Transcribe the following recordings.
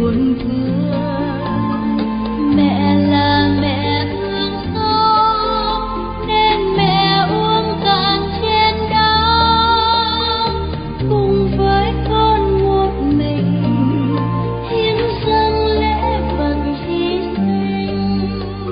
buồn thương. Mẹ là mẹ thương xót nên mẹ uống cạn chén đắng, cùng với con một mình hiến dâng lễ vật hy sinh.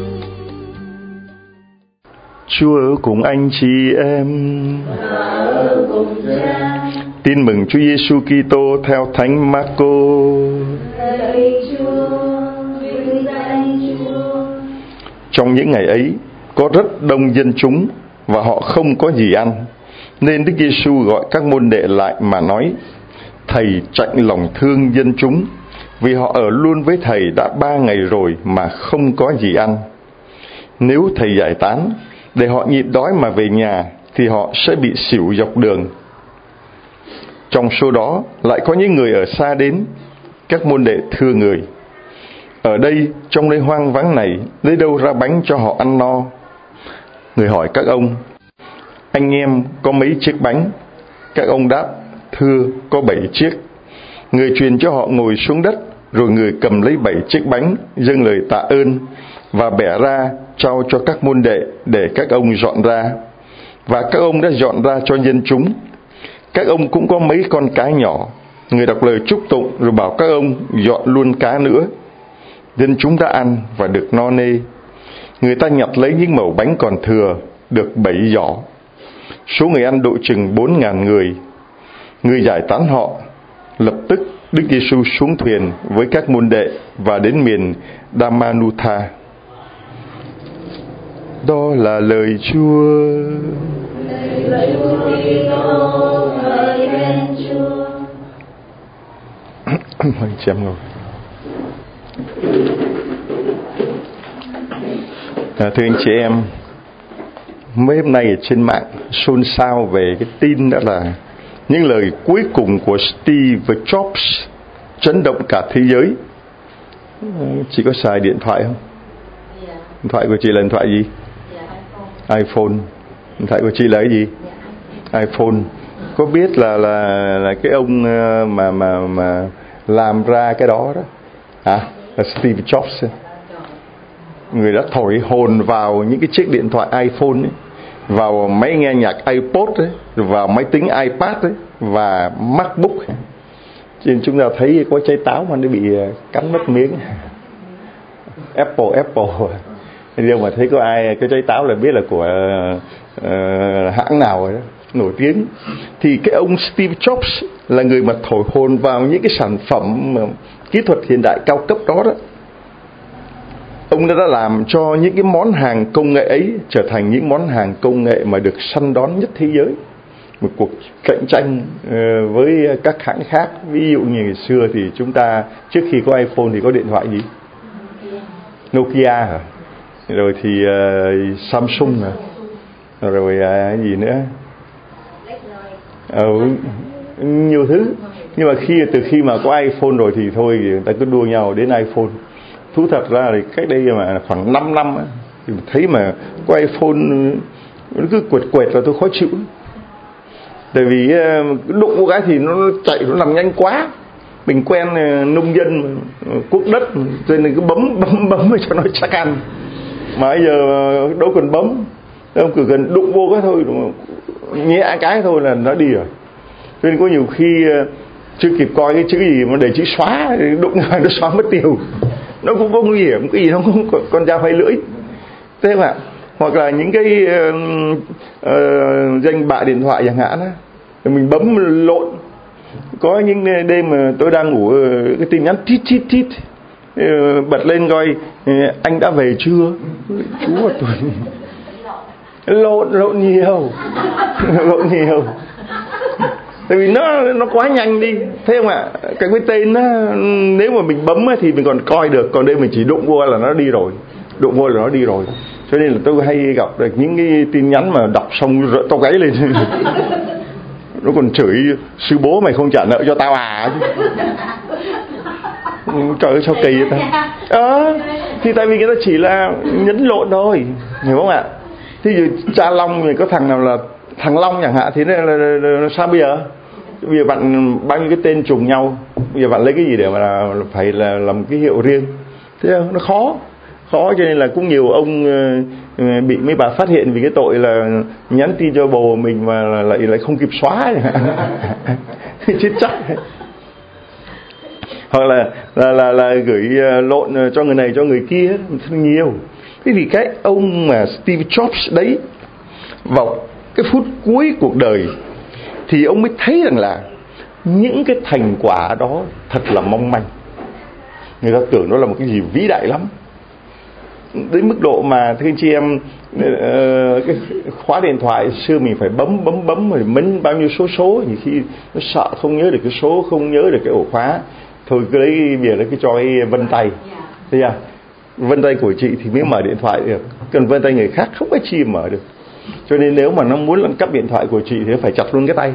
Chúa ở cùng anh chị em. Ở cùng Cha. Tin mừng Chúa Giêsu Kitô theo Thánh Marco. Lạy Chúa, vinh danh Chúa. Trong những ngày ấy, có rất đông dân chúng và họ không có gì ăn, nên Đức Giêsu gọi các môn đệ lại mà nói: Thầy chạnh lòng thương dân chúng, vì họ ở luôn với Thầy đã 3 ngày rồi mà không có gì ăn. Nếu Thầy giải tán để họ nhịn đói mà về nhà, thì họ sẽ bị xỉu dọc đường. Trong số đó lại có những người ở xa đến. Các môn đệ thưa người: Ở đây, trong nơi hoang vắng này, lấy đâu ra bánh cho họ ăn no? Người hỏi các ông: Anh em có mấy chiếc bánh? Các ông đáp: Thưa, có 7 chiếc. Người truyền cho họ ngồi xuống đất, rồi người cầm lấy 7 chiếc bánh, dâng lời tạ ơn và bẻ ra trao cho các môn đệ để các ông dọn ra. Và các ông đã dọn ra cho dân chúng. Các ông cũng có mấy con cá nhỏ. Người đọc lời chúc tụng rồi bảo các ông dọn luôn cá nữa. Dân chúng đã ăn và được no nê. Người ta nhặt lấy những mẩu bánh còn thừa, được 7 giỏ. Số người ăn độ chừng 4.000 người. Người giải tán họ. Lập tức Đức Giêsu xuống thuyền với các môn đệ và đến miền Damanutha. Đó là lời Chúa. Lạy Chúa Kitô, ngợi khen Chúa. Mời chị em ngồi. Thưa anh chị em, mấy hôm nay ở trên mạng xôn xao về cái tin đó là những lời cuối cùng của Steve Jobs chấn động cả thế giới. Chị có xài điện thoại không? Điện thoại của chị là điện thoại gì? iPhone. Điện thoại của chị là cái gì? iPhone. Có biết là cái ông mà làm ra cái đó là Steve Jobs. Người đã thổi hồn vào những cái chiếc điện thoại iPhone ấy, vào máy nghe nhạc iPod ấy, vào máy tính iPad ấy, và MacBook. Cho nên chúng ta thấy có trái táo mà nó bị cắn mất miếng. Apple. Nhưng mà thấy có ai cái trái táo là biết là của hãng nào rồi đó, nổi tiếng. Thì cái ông Steve Jobs là người mà thổi hồn vào những cái sản phẩm kỹ thuật hiện đại cao cấp đó. Ông đã làm cho những cái món hàng công nghệ ấy trở thành những món hàng công nghệ mà được săn đón nhất thế giới. Một cuộc cạnh tranh với các hãng khác. Ví dụ như ngày xưa thì chúng ta trước khi có iPhone thì có điện thoại gì? Nokia hả? Rồi thì Samsung hả? Rồi gì nữa? Nhiều thứ. Nhưng mà từ khi mà có iPhone rồi thì thôi, người ta cứ đua nhau đến iPhone. Thú thật ra thì cách đây mà khoảng 5 năm thì thấy mà có iPhone nó cứ quệt là tôi khó chịu. Tại vì đụng một cái thì nó chạy, nó làm nhanh quá. Mình quen nông dân cuốc đất, cho nên cứ bấm cho nó chắc ăn. Mà bây giờ đâu cần bấm, ông cứ cần đụng vô cái thôi, nhẹ cái thôi là nó đi rồi. Cho nên có nhiều khi chưa kịp coi cái chữ gì mà để chữ xóa, đụng vào nó xóa mất tiêu. Nó cũng có nguy hiểm, cái gì nó cũng có con dao hai lưỡi. Thế mà hoặc là những cái danh bạ điện thoại chẳng hạn á, mình bấm lộn. Có những đêm mà tôi đang ngủ, cái tin nhắn tít bật lên coi anh đã về chưa. Chú của tôi lộn nhiều. Tại vì nó quá nhanh đi, thấy không ạ? Cái tên nó, nếu mà mình bấm thì mình còn coi được, còn đây mình chỉ đụng vô là nó đi rồi. Cho nên là tôi hay gặp được những cái tin nhắn mà đọc xong rợn tóc gáy lên. Nó còn chửi: sư bố mày không trả nợ cho tao à? Trời ơi sao kỳ vậy ta? Thì tại vì người ta chỉ là nhấn lộn thôi, hiểu không ạ? Thì cha Long thì có thằng nào là thằng Long chẳng hạn, thì là sao bây giờ? Bây giờ bạn bao nhiêu cái tên trùng nhau, bây giờ bạn lấy cái gì để mà phải là làm cái hiệu riêng? Thế không? Nó khó cho nên là cũng nhiều ông bị mấy bà phát hiện vì cái tội là nhắn tin cho bồ mình mà lại không kịp xóa chết chắc. Hoặc là gửi lộn cho người này cho người kia nhiều. Thế thì cái ông mà Steve Jobs đấy, vào cái phút cuối cuộc đời thì ông mới thấy rằng là những cái thành quả đó thật là mong manh. Người ta tưởng nó là một cái gì vĩ đại lắm, đến mức độ mà thưa anh chị em, cái khóa điện thoại xưa mình phải bấm rồi mấn bao nhiêu số, nhiều khi nó sợ không nhớ được cái số, không nhớ được cái ổ khóa, thôi cứ lấy bìa lấy cái cho cái vân tay. Thấy chưa? Vân tay của chị thì mới mở điện thoại được, còn vân tay người khác không có chi mở được. Cho nên nếu mà nó muốn ăn cắp điện thoại của chị thì phải chặt luôn cái tay.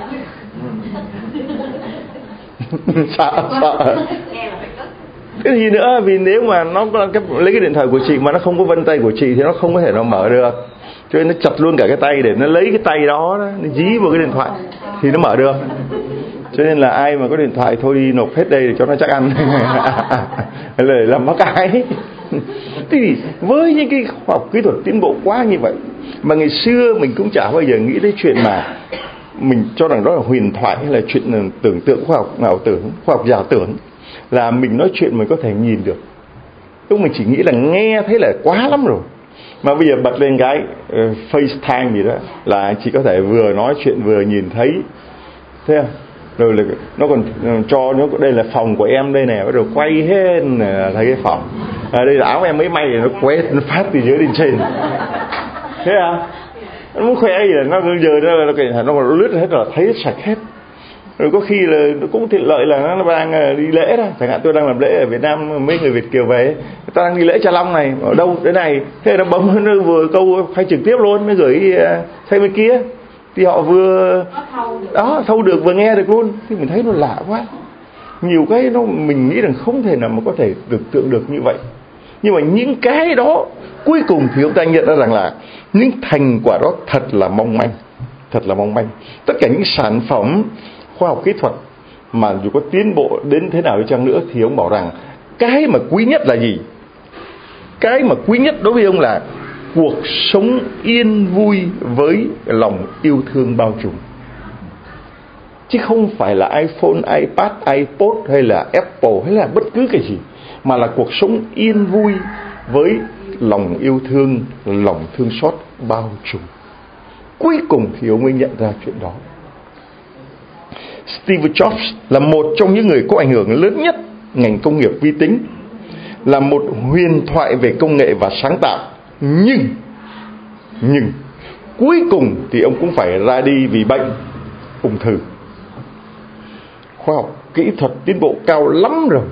Sợ. Cái gì nữa, vì nếu mà nó lấy cái điện thoại của chị mà nó không có vân tay của chị thì nó không có thể nó mở được. Cho nên nó chặt luôn cả cái tay để nó lấy cái tay đó, nó dí vào cái điện thoại thì nó mở được. Cho nên là ai mà có điện thoại thôi đi nộp hết đây để cho nó chắc ăn. Hay là làm mất cái. Thì với những cái khoa học kỹ thuật tiến bộ quá như vậy mà ngày xưa mình cũng chả bao giờ nghĩ đến chuyện mà mình cho rằng đó là huyền thoại hay là chuyện tưởng tượng khoa học ảo tưởng, khoa học giả tưởng, là mình nói chuyện mình có thể nhìn được. Lúc mình chỉ nghĩ là nghe thấy là quá lắm rồi, mà bây giờ bật lên cái FaceTime gì đó là chỉ có thể vừa nói chuyện vừa nhìn thấy. Thế không? Rồi là nó còn cho nó đây là phòng của em đây nè, rồi quay hết thấy cái phòng. Đây là áo em mới may, nó quét nó phát từ dưới lên trên. Thế à? Nó muốn khoe gì là nó giờ nó lướt hết rồi, thấy sạch hết. Rồi có khi là nó cũng tiện lợi là nó đang đi lễ đó, chẳng hạn tôi đang làm lễ ở Việt Nam, mấy người Việt kiều về, người ta đang đi lễ Cha Long này, ở đâu thế này, thế nó bấm nó vừa câu khai trực tiếp luôn, mới gửi sang bên kia, thì họ vừa đó thâu được vừa nghe được luôn. Thì mình thấy nó lạ quá, nhiều cái nó mình nghĩ rằng không thể nào mà có thể tưởng tượng được như vậy. Nhưng mà những cái đó cuối cùng thì chúng ta nhận ra rằng là những thành quả đó thật là mong manh, thật là mong manh. Tất cả những sản phẩm khoa học kỹ thuật mà dù có tiến bộ đến thế nào đi chăng nữa thì ông bảo rằng cái mà quý nhất là gì? Cái mà quý nhất đối với ông là cuộc sống yên vui với lòng yêu thương bao trùm. Chứ không phải là iPhone, iPad, iPod hay là Apple hay là bất cứ cái gì, mà là cuộc sống yên vui với lòng yêu thương, lòng thương xót bao trùm. Cuối cùng thì ông mới nhận ra chuyện đó. Steve Jobs là một trong những người có ảnh hưởng lớn nhất ngành công nghiệp vi tính, là một huyền thoại về công nghệ và sáng tạo. Nhưng cuối cùng thì ông cũng phải ra đi vì bệnh ung thư. Khoa học kỹ thuật tiến bộ cao lắm rồi,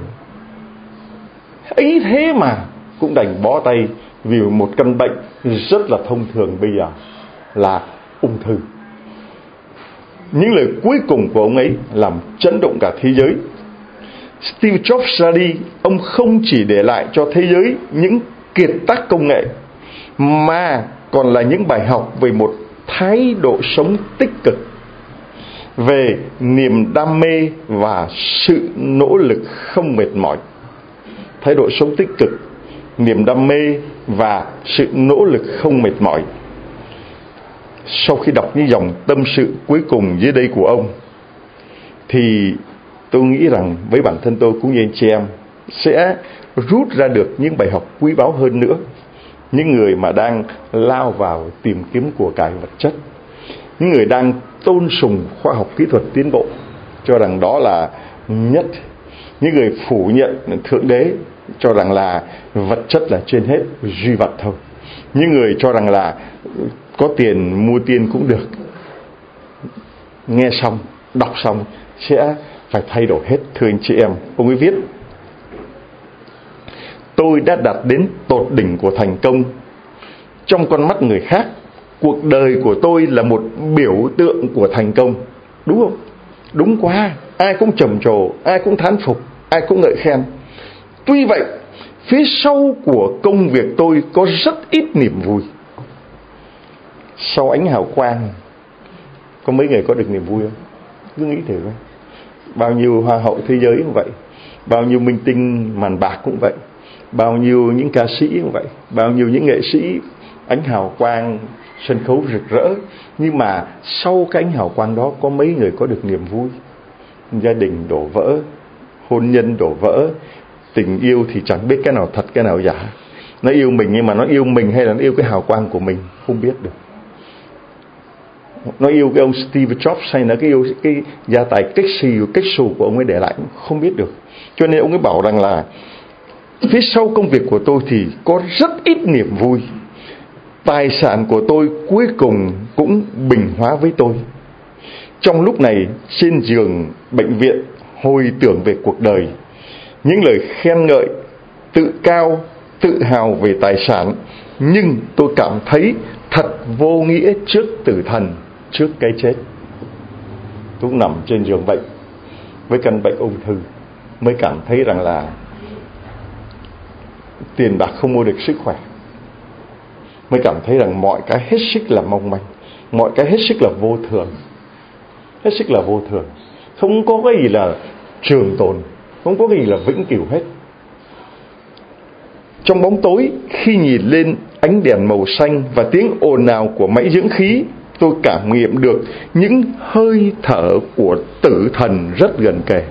ấy thế mà cũng đành bó tay vì một căn bệnh rất là thông thường bây giờ là ung thư. Những lời cuối cùng của ông ấy làm chấn động cả thế giới. Steve Jobs ra đi, ông không chỉ để lại cho thế giới những kiệt tác công nghệ, mà còn là những bài học về một thái độ sống tích cực, về niềm đam mê và sự nỗ lực không mệt mỏi. Thái độ sống tích cực, niềm đam mê và sự nỗ lực không mệt mỏi. Sau khi đọc những dòng tâm sự cuối cùng dưới đây của ông, thì tôi nghĩ rằng với bản thân tôi cũng như anh chị em sẽ rút ra được những bài học quý báu hơn nữa. Những người mà đang lao vào tìm kiếm của cải vật chất, những người đang tôn sùng khoa học kỹ thuật tiến bộ, cho rằng đó là nhất, những người phủ nhận Thượng Đế, cho rằng là vật chất là trên hết, duy vật thôi, những người cho rằng là có tiền mua tiên cũng được. Nghe xong, đọc xong sẽ phải thay đổi hết. Thưa anh chị em, ông ấy viết: tôi đã đạt đến tột đỉnh của thành công. Trong con mắt người khác, cuộc đời của tôi là một biểu tượng của thành công. Đúng không? Đúng quá, ai cũng trầm trồ, ai cũng thán phục, ai cũng ngợi khen. Tuy vậy, phía sau của công việc tôi có rất ít niềm vui. Sau ánh hào quang, có mấy người có được niềm vui không? Cứ nghĩ thử coi, bao nhiêu hoa hậu thế giới cũng vậy, bao nhiêu minh tinh màn bạc cũng vậy, bao nhiêu những ca sĩ cũng vậy, bao nhiêu những nghệ sĩ ánh hào quang sân khấu rực rỡ, nhưng mà sau cái ánh hào quang đó có mấy người có được niềm vui? Gia đình đổ vỡ, hôn nhân đổ vỡ, tình yêu thì chẳng biết cái nào thật cái nào giả. Nó yêu mình nhưng mà nó yêu mình hay là nó yêu cái hào quang của mình không biết được. Nó yêu cái ông Steve Jobs hay là yêu cái gia tài cách xù của ông ấy để lại không biết được. Cho nên ông ấy bảo rằng là phía sau công việc của tôi thì có rất ít niềm vui. Tài sản của tôi cuối cùng cũng bình hóa với tôi. Trong lúc này trên giường bệnh viện hồi tưởng về cuộc đời, những lời khen ngợi, tự cao, tự hào về tài sản, nhưng tôi cảm thấy thật vô nghĩa trước tử thần, trước cái chết. Tôi nằm trên giường bệnh với căn bệnh ung thư, mới cảm thấy rằng là tiền bạc không mua được sức khỏe, mới cảm thấy rằng mọi cái hết sức là mong manh, mọi cái hết sức là vô thường, hết sức là vô thường. Không có cái gì là trường tồn, không có cái gì là vĩnh cửu hết. Trong bóng tối, khi nhìn lên ánh đèn màu xanh và tiếng ồn ào của máy dưỡng khí, tôi cảm nghiệm được những hơi thở của tử thần rất gần kề.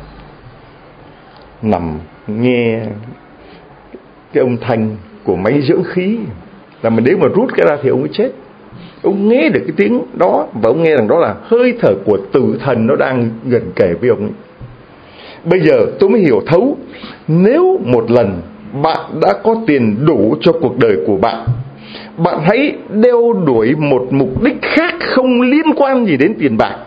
Nằm nghe cái âm thanh của máy dưỡng khí, là mình nếu mà rút cái ra thì ông ấy chết. Ông nghe được cái tiếng đó và ông nghe rằng đó là hơi thở của tử thần nó đang gần kề với ông ấy. Bây giờ tôi mới hiểu thấu, nếu một lần bạn đã có tiền đủ cho cuộc đời của bạn, bạn hãy đeo đuổi một mục đích khác không liên quan gì đến tiền bạc.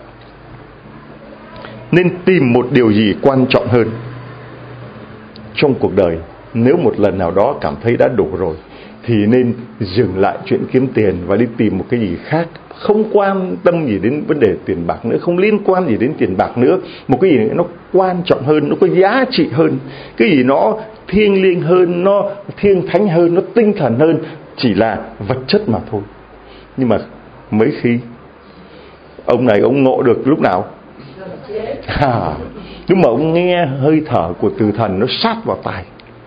Nên tìm một điều gì quan trọng hơn trong cuộc đời. Nếu một lần nào đó cảm thấy đã đủ rồi thì nên dừng lại chuyện kiếm tiền và đi tìm một cái gì khác, không quan tâm gì đến vấn đề tiền bạc nữa, không liên quan gì đến tiền bạc nữa. Một cái gì nó quan trọng hơn, nó có giá trị hơn, cái gì nó thiêng liêng hơn, nó thiêng thánh hơn, nó tinh thần hơn, chỉ là vật chất mà thôi. Nhưng mà mấy khi ông này ông ngộ được lúc nào? Lúc mà ông nghe hơi thở của tử thần nó sát vào tai.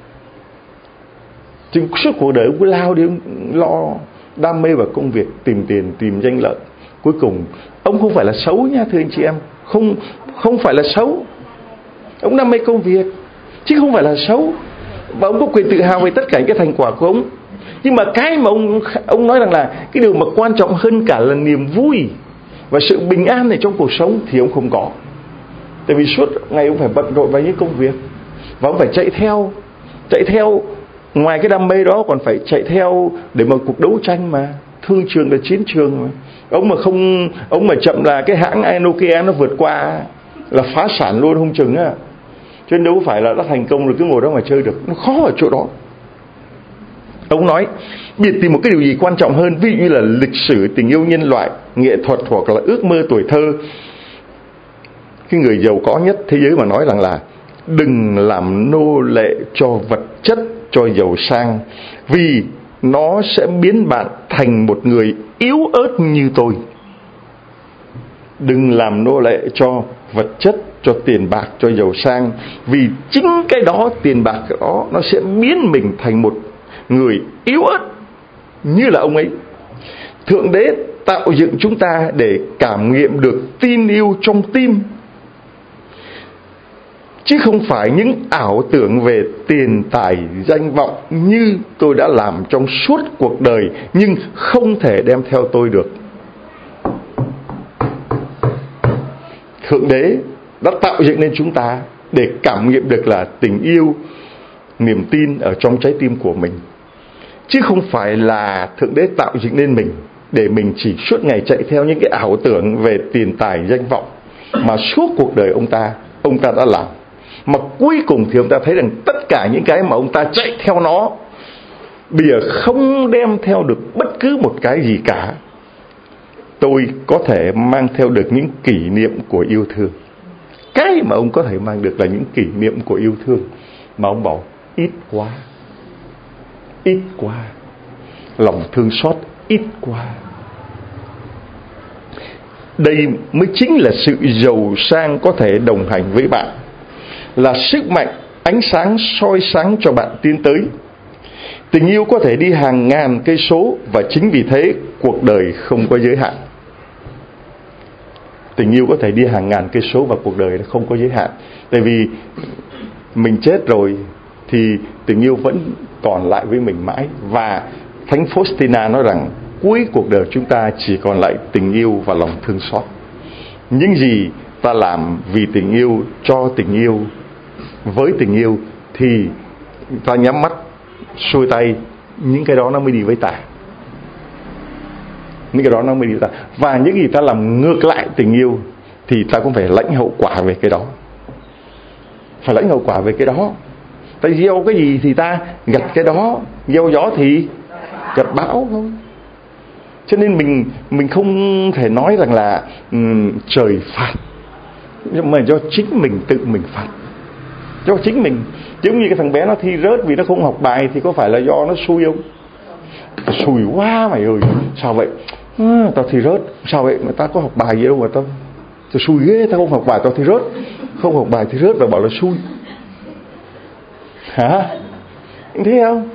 Trên suốt cuộc đời ông cứ lao đi, ông lo đam mê vào công việc, tìm tiền, tìm danh lợi. Cuối cùng ông không phải là xấu nha thưa anh chị em, không phải là xấu. Ông đam mê công việc chứ không phải là xấu, và ông có quyền tự hào về tất cả những cái thành quả của ông. Nhưng mà cái mà ông nói rằng là cái điều mà quan trọng hơn cả là niềm vui và sự bình an này trong cuộc sống thì ông không có. Tại vì suốt ngày ông phải bận rộn với những công việc, và ông phải chạy theo ngoài cái đam mê đó còn phải chạy theo để mà cuộc đấu tranh mà, thương trường là chiến trường mà. Ông mà chậm là cái hãng Nokia nó vượt qua là phá sản luôn không chừng á. Chứ đâu phải là đã thành công rồi cứ ngồi đó mà chơi được, nó khó ở chỗ đó. Ông nói biết tìm một cái điều gì quan trọng hơn, ví dụ như là lịch sử, tình yêu nhân loại, nghệ thuật hoặc là ước mơ tuổi thơ. Cái người giàu có nhất thế giới mà nói rằng là đừng làm nô lệ cho vật chất, cho giàu sang, vì nó sẽ biến bạn thành một người yếu ớt như tôi. Đừng làm nô lệ cho vật chất, cho tiền bạc, cho giàu sang, vì chính cái đó, tiền bạc đó, nó sẽ biến mình thành một người yếu ớt như là ông ấy. Thượng Đế tạo dựng chúng ta để cảm nghiệm được tin yêu trong tim, chứ không phải những ảo tưởng về tiền tài danh vọng như tôi đã làm trong suốt cuộc đời nhưng không thể đem theo tôi được. Thượng Đế đã tạo dựng nên chúng ta để cảm nghiệm được là tình yêu, niềm tin ở trong trái tim của mình, chứ không phải là Thượng Đế tạo dựng nên mình để mình chỉ suốt ngày chạy theo những cái ảo tưởng về tiền tài danh vọng mà suốt cuộc đời ông ta đã làm. Mà cuối cùng thì ông ta thấy rằng tất cả những cái mà ông ta chạy theo nó bây giờ không đem theo được bất cứ một cái gì cả. Tôi có thể mang theo được những kỷ niệm của yêu thương. Cái mà ông có thể mang được là những kỷ niệm của yêu thương. Mà ông bảo ít quá, lòng thương xót ít quá. đây mới chính là sự giàu sang có thể đồng hành với bạn, là sức mạnh, ánh sáng soi sáng cho bạn tiến tới. Tình yêu có thể đi hàng ngàn cây số và chính vì thế cuộc đời không có giới hạn. Tình yêu có thể đi hàng ngàn cây số và cuộc đời không có giới hạn. Tại vì mình chết rồi thì tình yêu vẫn còn lại với mình mãi. Và Thánh Faustina nói rằng cuối cuộc đời chúng ta chỉ còn lại tình yêu và lòng thương xót. Những gì ta làm vì tình yêu, cho tình yêu, với tình yêu thì ta nhắm mắt xuôi tay, những cái đó nó mới đi với ta. Những cái đó nó mới đi với ta. Và những gì ta làm ngược lại tình yêu thì ta cũng phải lãnh hậu quả về cái đó. Phải lãnh hậu quả về cái đó. Ta gieo cái gì thì ta gặt cái đó, gieo gió thì gặt bão thôi. Cho nên mình không thể nói rằng là trời phạt, nhưng mà do chính mình tự mình phạt. Do chính mình. Giống như cái thằng bé nó thi rớt vì nó không học bài thì có phải là do nó xui không? Xui quá mày ơi. Sao vậy? Tao thi rớt. Sao vậy? Mà tao có học bài gì đâu mà tao xui ghê. Tao không học bài tao thi rớt. Không học bài thi rớt và bảo là xui. Hả? Thấy không?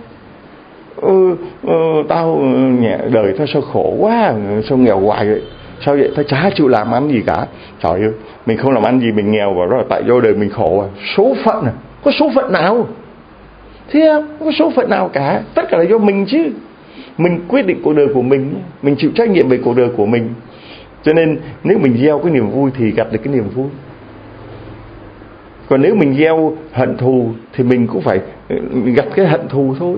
Tao nhẹ đời tao sao khổ quá, sao nghèo hoài vậy? Sao vậy? Tao chả chịu làm ăn gì cả. Trời ơi, mình không làm ăn gì mình nghèo, và đó là tại do đời mình khổ à. Số phận à? Có số phận nào? Thế không? Có số phận nào cả. Tất cả là do mình chứ. Mình quyết định cuộc đời của mình chịu trách nhiệm về cuộc đời của mình. Cho nên nếu mình gieo cái niềm vui thì gặt được cái niềm vui. Còn nếu mình gieo hận thù thì mình cũng phải gặt cái hận thù thôi.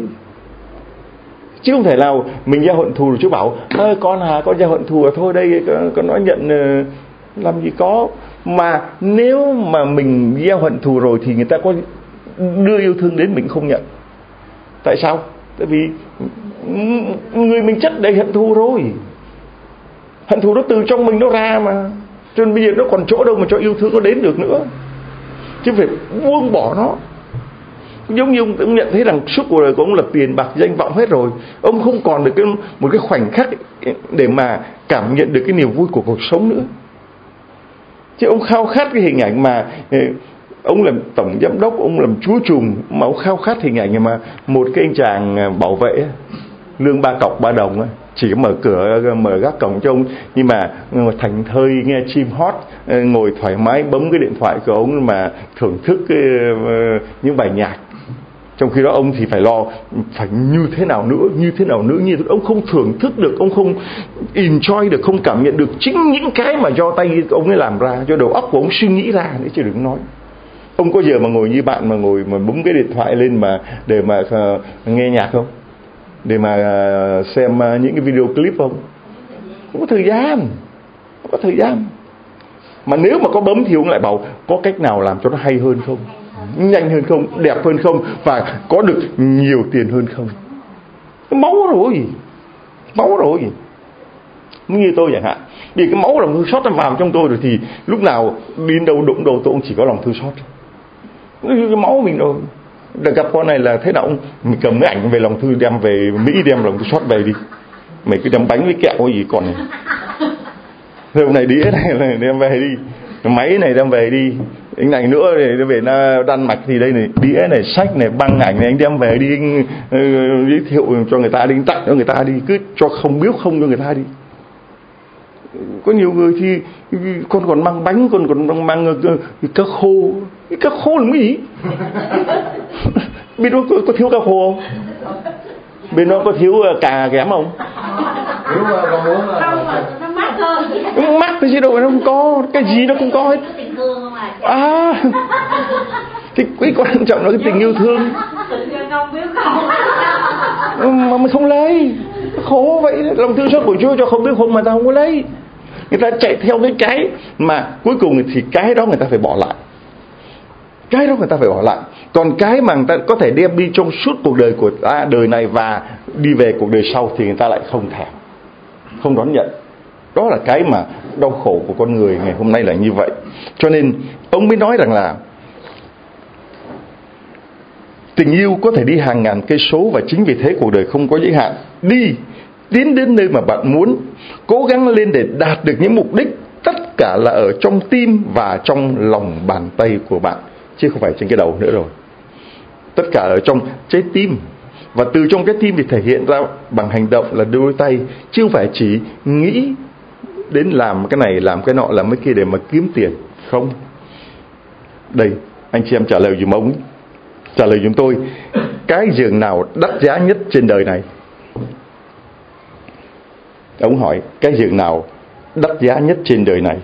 Chứ không thể nào mình gieo hận thù rồi chú bảo con gieo hận thù rồi thôi đây con nói nhận làm gì có. Mà nếu mà mình gieo hận thù rồi thì người ta có đưa yêu thương đến mình không nhận. Tại sao? Tại vì người mình chất đầy hận thù rồi. Hận thù nó từ trong mình nó ra mà. Cho nên bây giờ nó còn chỗ đâu mà cho yêu thương nó đến được nữa. Chứ phải buông bỏ nó. Giống như ông nhận thấy rằng suốt cuộc đời của ông là tiền bạc danh vọng hết rồi. Ông không còn được một cái khoảnh khắc để mà cảm nhận được cái niềm vui của cuộc sống nữa. Chứ ông khao khát cái hình ảnh mà ông làm tổng giám đốc, ông làm chúa trùm, mà ông khao khát hình ảnh mà một cái anh chàng bảo vệ lương 3 cọc 3 đồng chỉ có mở cửa mở gác cổng cho ông, nhưng mà thành thơi nghe chim hót, ngồi thoải mái bấm cái điện thoại của ông mà thưởng thức những bài nhạc. Trong khi đó ông thì phải lo phải như thế nào nữa, ông không thưởng thức được, ông không enjoy được, không cảm nhận được chính những cái mà do tay ông ấy làm ra, do đầu óc của ông suy nghĩ ra đấy, chứ đừng nói. Ông có giờ mà ngồi như bạn mà ngồi mà bấm cái điện thoại lên mà để mà nghe nhạc không? Để mà xem những cái video clip không? Không có thời gian. Mà nếu mà có bấm thì ông lại bảo có cách nào làm cho nó hay hơn không? Nhanh hơn không? Đẹp hơn không? Và có được nhiều tiền hơn không? Máu rồi. Như tôi chẳng hạn, vì cái máu lòng thương xót nó vào trong tôi rồi thì lúc nào đi đâu đụng đầu tôi cũng chỉ có lòng thương xót. Cái máu mình rồi. Đã gặp con này là thế nào ông, mình cầm cái ảnh về lòng thương đem về Mỹ, đem lòng thương xót về đi. Mày cứ đem bánh với kẹo cái gì còn này. Hôm này đĩa này là đem về đi, máy này đem về đi, anh này nữa để về Đan Mạch thì đây này, đĩa này, sách này, băng ảnh này anh đem về đi, giới thiệu cho người ta đi, tặng cho người ta đi, cứ cho không biếu không cho người ta đi. Có nhiều người thì con còn mang bánh, con còn mang cá khô. Cái cá khô là cái gì? Bên đó có thiếu cá khô không? Bên đó có thiếu cà ghém không? Thiếu con muốn nó mắc hơn. Mắc thì chứ đâu mà nó không có, cái gì nó cũng có hết. Thì cái quan trọng là cái tình yêu thương. Mà mình không lấy. Khổ vậy, lòng thương xót của Chúa cho không biết không mà ta không có lấy. Người ta chạy theo cái mà cuối cùng thì cái đó người ta phải bỏ lại. Còn cái mà người ta có thể đem đi trong suốt cuộc đời của ta, đời này và đi về cuộc đời sau thì người ta lại không thèm, không đón nhận. Đó là cái mà đau khổ của con người ngày hôm nay là như vậy. Cho nên ông mới nói rằng là tình yêu có thể đi hàng ngàn cây số và chính vì thế cuộc đời không có giới hạn. Tiến đến nơi mà bạn muốn, cố gắng lên để đạt được những mục đích tất cả là ở trong tim và trong lòng bàn tay của bạn, chứ không phải trên cái đầu nữa rồi. Tất cả ở trong trái tim, và từ trong trái tim thì thể hiện ra bằng hành động là đôi tay, chứ không phải chỉ nghĩ đến làm cái này, làm cái nọ, làm cái kia để mà kiếm tiền. Không. Đây, anh chị em trả lời giùm ông, trả lời giùm tôi, cái giường nào đắt giá nhất trên đời này? Ông hỏi cái giường nào đắt giá nhất trên đời này?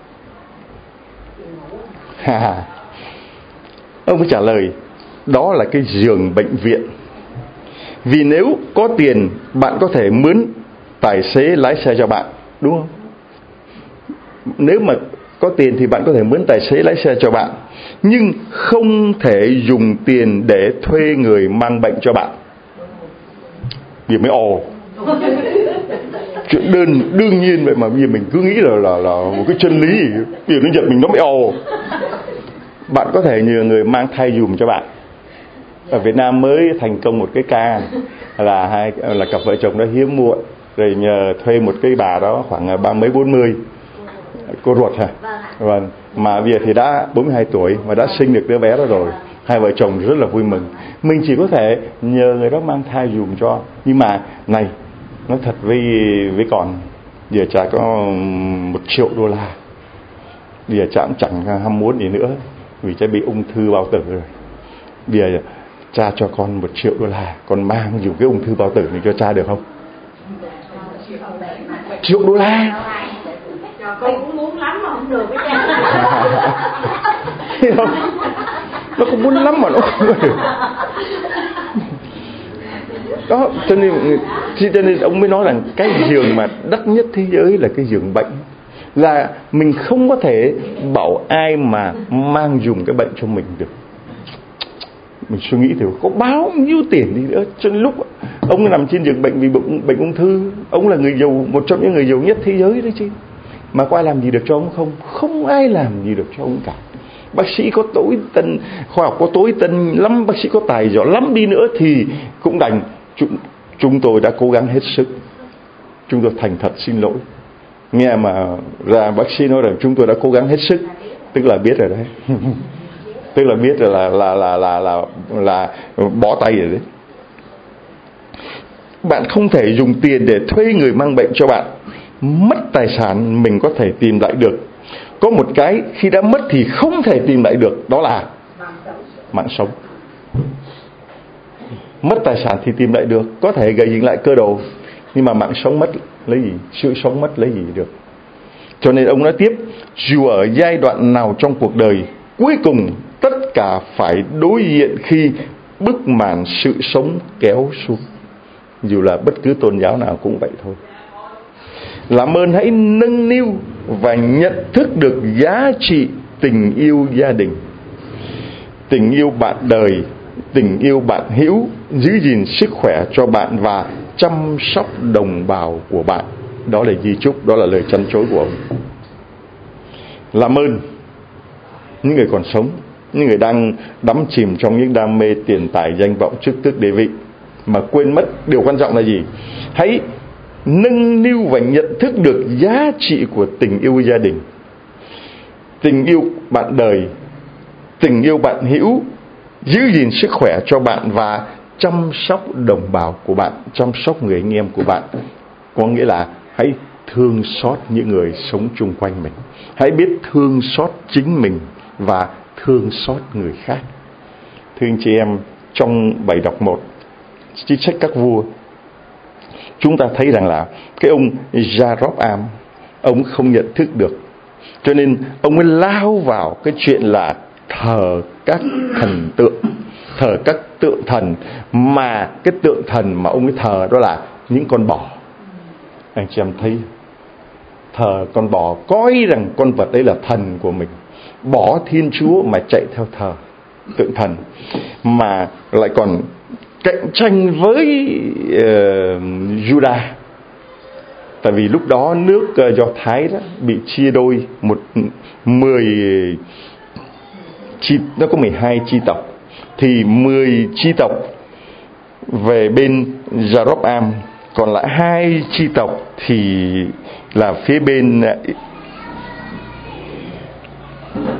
Ông phải trả lời đó là cái giường bệnh viện. Vì nếu có tiền, bạn có thể mướn tài xế lái xe cho bạn, đúng không? Nếu mà có tiền thì bạn có thể mướn tài xế lái xe cho bạn, nhưng không thể dùng tiền để thuê người mang bệnh cho bạn. Vì mới ồ. Chuyện đương nhiên vậy mà bây giờ mình cứ nghĩ là một cái chân lý, bây giờ nó giật mình nó mới ồ. Bạn có thể nhờ người mang thai dùm cho bạn. Ở Việt Nam mới thành công một cái ca là cặp vợ chồng đó hiếm muộn, rồi nhờ thuê một cái bà đó khoảng 30 40, cô ruột hả? Vâng. Mà bây giờ thì đã 42 tuổi mà đã sinh được đứa bé đó rồi. Hai vợ chồng rất là vui mừng. Mình chỉ có thể nhờ người đó mang thai dùm cho. Nhưng mà này, nói thật với con, giờ cha có $1 triệu. Bây giờ cha cũng chẳng ham muốn gì nữa, vì cha bị ung thư bao tử rồi. Bây giờ cha cho con $1 triệu, con mang dùng cái ung thư bao tử này cho cha được không? $1 triệu. Con cũng muốn lắm mà không được với cha. Nó cũng muốn lắm mà nó không được. Đó, cho nên ông mới nói rằng cái giường mà đắt nhất thế giới là cái giường bệnh. Là mình không có thể bảo ai mà mang dùng cái bệnh cho mình được. Mình suy nghĩ thì có bao nhiêu tiền đi nữa. Cho nên lúc ông nằm trên giường bệnh vì bệnh ung thư, ông là người giàu, một trong những người giàu nhất thế giới đấy chứ. Mà có ai làm gì được cho ông không? Không ai làm gì được cho ông cả. Bác sĩ có tối tân, khoa học có tối tân lắm, bác sĩ có tài giỏi lắm đi nữa thì cũng đành. Chúng tôi đã cố gắng hết sức. Chúng tôi thành thật xin lỗi. Nghe mà ra bác sĩ nói rằng chúng tôi đã cố gắng hết sức, tức là biết rồi đấy. Tức là biết rồi là bỏ tay rồi đấy. Bạn không thể dùng tiền để thuê người mang bệnh cho bạn. Mất tài sản mình có thể tìm lại được. Có một cái khi đã mất thì không thể tìm lại được, đó là mạng sống. Mất tài sản thì tìm lại được, có thể gây dựng lại cơ đồ, nhưng mà mạng sống mất lấy gì? Sự sống mất lấy gì được? Cho nên ông nói tiếp, dù ở giai đoạn nào trong cuộc đời, cuối cùng tất cả phải đối diện khi bức màn sự sống kéo xuống. Dù là bất cứ tôn giáo nào cũng vậy thôi. Làm ơn hãy nâng niu và nhận thức được giá trị tình yêu gia đình, tình yêu bạn đời, tình yêu bạn hữu, giữ gìn sức khỏe cho bạn và chăm sóc đồng bào của bạn. Đó là di chúc, đó là lời trăn trối của ông. Làm ơn những người còn sống, những người đang đắm chìm trong những đam mê tiền tài, danh vọng, chức tước, địa vị mà quên mất điều quan trọng là gì? Hãy nâng niu và nhận thức được giá trị của tình yêu gia đình, tình yêu bạn đời, tình yêu bạn hữu, giữ gìn sức khỏe cho bạn và chăm sóc đồng bào của bạn, chăm sóc người anh em của bạn. Có nghĩa là hãy thương xót những người sống chung quanh mình, hãy biết thương xót chính mình và thương xót người khác. Thưa anh chị em, trong bài đọc 1 chính sách các vua, chúng ta thấy rằng là cái ông Gia-rób-am, ông không nhận thức được, cho nên ông ấy lao vào cái chuyện là thờ các thần tượng, thờ các tượng thần, mà cái tượng thần mà ông ấy thờ đó là những con bò. Anh chị em thấy, thờ con bò, coi rằng con vật đấy là thần của mình, bỏ Thiên Chúa mà chạy theo thờ tượng thần, mà lại còn cạnh tranh với Juda. Tại vì lúc đó nước Do Thái đó bị chia đôi, 10 nó có 12 chi tộc, thì 10 chi tộc về bên Gia-rób-am, còn lại 2 chi tộc thì là phía bên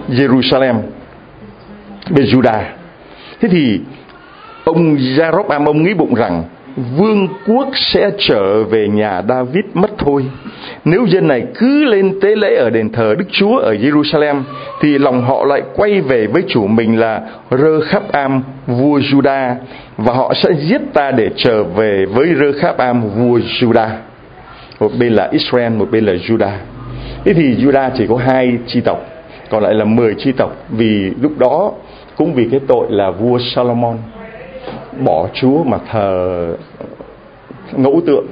Jerusalem, bên Juda. Thế thì ông Gia-rób-am ông nghĩ bụng rằng vương quốc sẽ trở về nhà David mất thôi. Nếu dân này cứ lên tế lễ ở đền thờ Đức Chúa ở Jerusalem thì lòng họ lại quay về với chủ mình là Rơ-kháp-am vua Juda, và họ sẽ giết ta để trở về với Rơ-kháp-am vua Juda. Một bên là Israel, một bên là Juda. Thế thì Juda chỉ có 2 chi tộc, còn lại là 10 chi tộc, vì lúc đó cũng vì cái tội là vua Salomon bỏ Chúa mà thờ ngẫu tượng,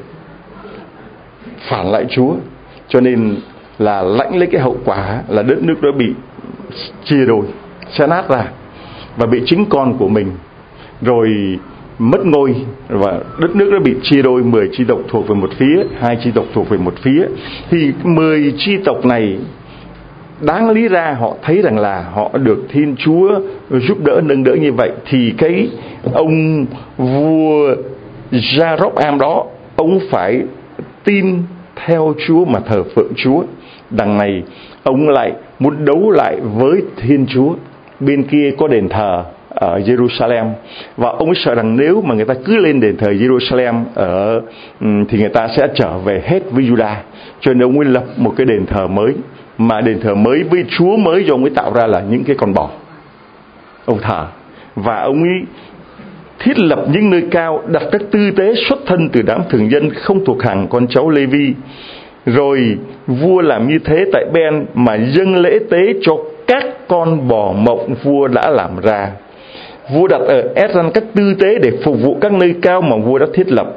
phản lại Chúa, cho nên là lãnh lấy cái hậu quả là đất nước đó bị chia đôi, xé nát ra, và bị chính con của mình rồi mất ngôi, và đất nước đó bị chia đôi. 10 chi tộc thuộc về một phía, 2 chi tộc thuộc về một phía. Thì 10 chi tộc này đáng lý ra họ thấy rằng là họ được Thiên Chúa giúp đỡ, nâng đỡ như vậy, thì cái ông vua Gia-rób-am đó, ông phải tin theo Chúa mà thờ phượng Chúa. Đằng này ông lại muốn đấu lại với Thiên Chúa. Bên kia có đền thờ ở Jerusalem, và ông sợ rằng nếu mà người ta cứ lên đền thờ Jerusalem thì người ta sẽ trở về hết với Juda. Cho nên ông ấy lập một cái đền thờ mới, mà đền thờ mới với Chúa mới do ông ấy tạo ra là những cái con bò ông thờ. Và ông ấy thiết lập những nơi cao, đặt các tư tế xuất thân từ đám thường dân không thuộc hàng con cháu Lê-vi. Rồi vua làm như thế tại Ben, mà dâng lễ tế cho các con bò mộng vua đã làm ra. Vua đặt ở Ét-ran các tư tế để phục vụ các nơi cao mà vua đã thiết lập.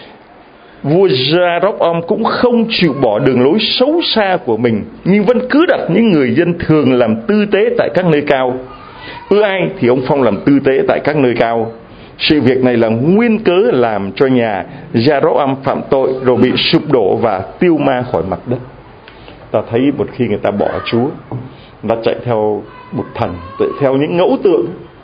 Vua Gia-rób-am cũng không chịu bỏ đường lối xấu xa của mình, nhưng vẫn cứ đặt những người dân thường làm tư tế tại các nơi cao. Ai thì ông phong làm tư tế tại các nơi cao. Sự việc này là nguyên cớ làm cho nhà Gia-rób-am phạm tội, rồi bị sụp đổ và tiêu ma khỏi mặt đất. Ta thấy một khi người ta bỏ Chúa, người ta chạy theo một thần, chạy theo những ngẫu tượng,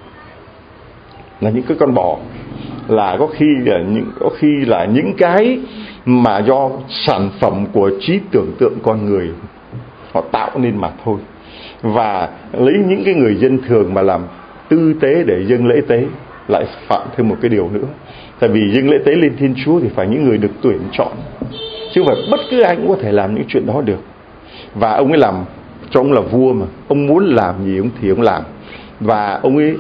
là những cái con bò, là có khi là những cái mà do sản phẩm của trí tưởng tượng con người họ tạo nên mà thôi. Và lấy những cái người dân thường mà làm tư tế để dâng lễ tế, lại phạm thêm một cái điều nữa. Tại vì dâng lễ tế lên Thiên Chúa thì phải những người được tuyển chọn, chứ không phải bất cứ ai cũng có thể làm những chuyện đó được. Và ông ấy làm, cho ông là vua mà, ông muốn làm gì thì ông làm. Và ông ấy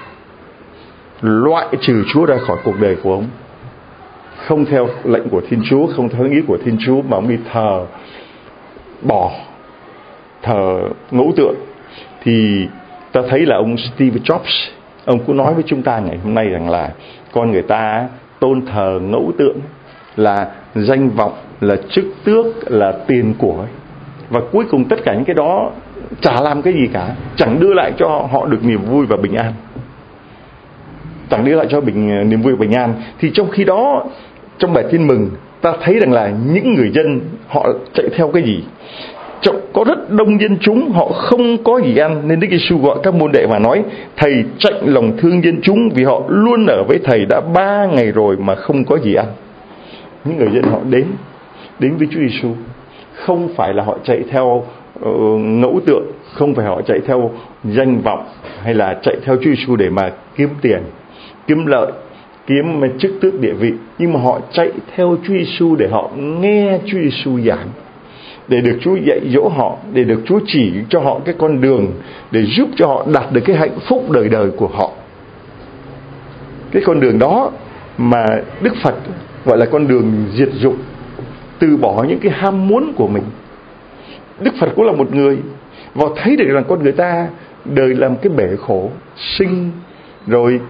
loại trừ Chúa ra khỏi cuộc đời của ông, không theo lệnh của Thiên Chúa, không theo ý của Thiên Chúa, mà ông đi thờ bò, thờ ngẫu tượng. Thì ta thấy là ông Steve Jobs, ông cũng nói với chúng ta ngày hôm nay rằng là con người ta tôn thờ ngẫu tượng là danh vọng, là chức tước, là tiền của, và cuối cùng tất cả những cái đó chả làm cái gì cả, chẳng đưa lại cho họ được niềm vui và bình an, chẳng đưa lại cho niềm vui và bình an. Thì trong khi đó, trong bài Tin Mừng ta thấy rằng là những người dân họ chạy theo cái gì? Có rất đông dân chúng họ không có gì ăn, nên Đức Giêsu gọi các môn đệ và nói: Thầy chạnh lòng thương dân chúng, vì họ luôn ở với Thầy đã 3 ngày rồi mà không có gì ăn. Những người dân họ đến với Chúa Giêsu, không phải là họ chạy theo ngẫu tượng, không phải họ chạy theo danh vọng, hay là chạy theo Chúa Giêsu để mà kiếm tiền, kiếm lợi, kiếm chức tước địa vị, nhưng mà họ chạy theo Chúa Giêsu để họ nghe Chúa Giêsu giảng, để được Chúa dạy dỗ họ, để được Chúa chỉ cho họ cái con đường, để giúp cho họ đạt được cái hạnh phúc đời đời của họ. Cái con đường đó mà Đức Phật gọi là con đường diệt dục, từ bỏ những cái ham muốn của mình. Đức Phật cũng là một người, và thấy được rằng con người ta đời làm cái bể khổ, sinh rồi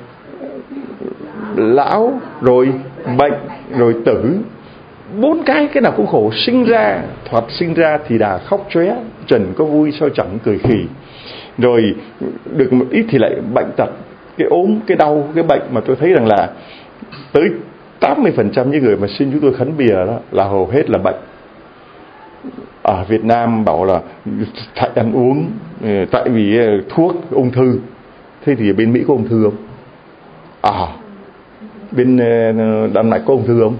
lão, rồi bệnh, rồi tử, 4 cái nào cũng khổ. Sinh ra thì đà khóc chóe, trần có vui sao chẳng cười khỉ. Rồi được một ít thì lại bệnh tật, cái ốm, cái đau, cái bệnh mà tôi thấy rằng là tới 80% những người mà xin chúng tôi khấn bìa đó là hầu hết là bệnh. Ở Việt Nam bảo là phải ăn uống tại vì thuốc ung thư. Thế thì bên Mỹ có ung thư không? Bên Đan Mạch có ung thư không?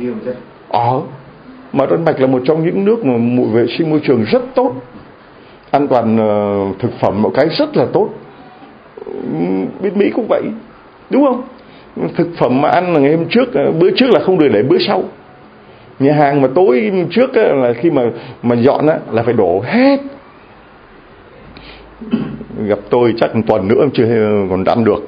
Mà Đan Mạch là một trong những nước mà vệ sinh môi trường rất tốt. an toàn thực phẩm một cái rất là tốt. Bên Mỹ cũng vậy, đúng không? Thực phẩm mà ăn là ngày hôm trước, bữa trước là không được để bữa sau. Nhà hàng mà tối trước là khi mà dọn là phải đổ hết. Gặp tôi chắc một tuần nữa chưa còn ăn được.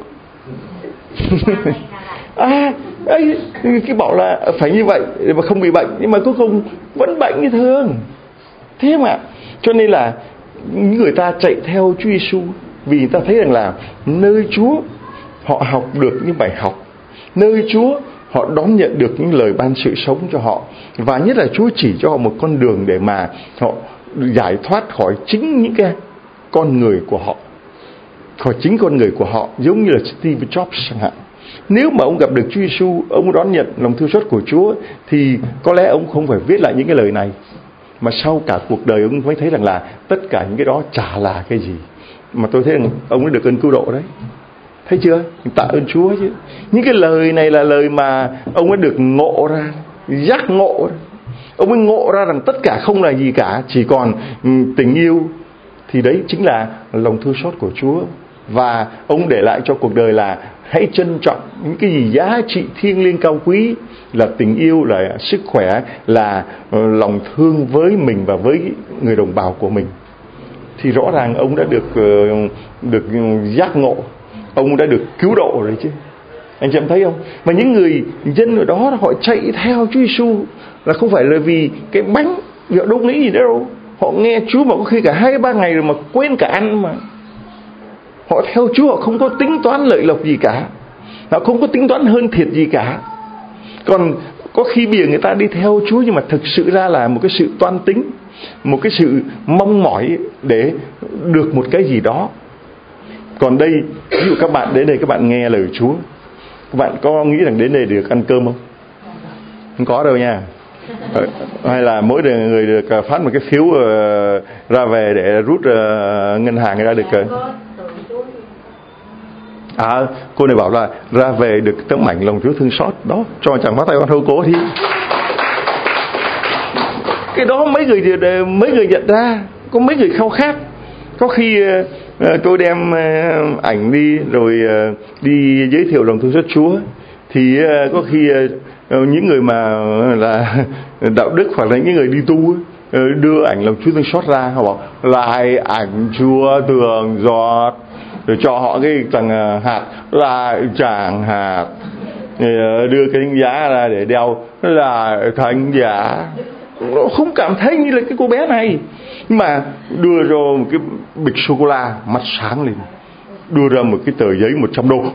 Cái bảo là phải như vậy để mà không bị bệnh, nhưng mà cuối cùng vẫn bệnh như thường. Thế mà cho nên là người ta chạy theo Chúa Giêsu vì người ta thấy rằng là nơi Chúa họ học được những bài học, nơi Chúa họ đón nhận được những lời ban sự sống cho họ, và nhất là Chúa chỉ cho họ một con đường để mà họ giải thoát khỏi chính những cái con người của họ, khỏi chính con người của họ, giống như là Steve Jobs chẳng hạn. Nếu mà ông gặp được Chúa Giêsu, ông đón nhận lòng thương xót của Chúa, thì có lẽ ông không phải viết lại những cái lời này, mà sau cả cuộc đời ông mới thấy rằng là tất cả những cái đó chả là cái gì. Mà tôi thấy rằng ông đã được ơn cứu độ đấy. Thấy chưa? Tạ ơn Chúa chứ. Những cái lời này là lời mà ông đã được ngộ ra, giác ngộ. Ông mới ngộ ra rằng tất cả không là gì cả, chỉ còn tình yêu. Thì đấy chính là lòng thương xót của Chúa. Và ông để lại cho cuộc đời là hãy trân trọng những cái gì giá trị thiêng liêng cao quý, là tình yêu, là sức khỏe, là lòng thương với mình và với người đồng bào của mình. Thì rõ ràng ông đã được giác ngộ, ông đã được cứu độ rồi chứ. Anh chị em thấy không? Mà những người dân ở đó họ chạy theo Chúa Giêsu là không phải là vì cái bánh, họ đâu nghĩ gì đâu. Họ nghe Chúa mà có khi cả 2-3 ngày rồi mà quên cả ăn mà. Họ theo Chúa, họ không có tính toán lợi lộc gì cả, họ không có tính toán hơn thiệt gì cả. Còn có khi bây giờ người ta đi theo Chúa nhưng mà thực sự ra là một cái sự toan tính, một cái sự mong mỏi để được một cái gì đó. Còn đây, ví dụ các bạn đến đây các bạn nghe lời Chúa, các bạn có nghĩ rằng đến đây được ăn cơm không? Không có đâu nha. Hay là mỗi người được phát một cái phiếu ra về để rút ngân hàng ra được. Cô này bảo là ra về được tấm ảnh lòng Chúa thương xót đó, cho chẳng phát tay con hô cố thì cái đó mấy người nhận ra, có mấy người khao khát. Có khi tôi đem ảnh đi rồi đi giới thiệu lòng thương xót Chúa, thì có khi những người mà là đạo đức hoặc là những người đi tu đưa ảnh lòng Chúa thương xót ra, họ bảo lại ảnh Chúa tường giọt, rồi cho họ cái tầng hạt, lại chàng hạt, đưa cái thánh giá ra để đeo, là thánh giá. Nó không cảm thấy như là cái cô bé này, nhưng mà đưa ra một cái bịch sô cô la, mắt sáng lên, đưa ra một cái tờ giấy 100 đô.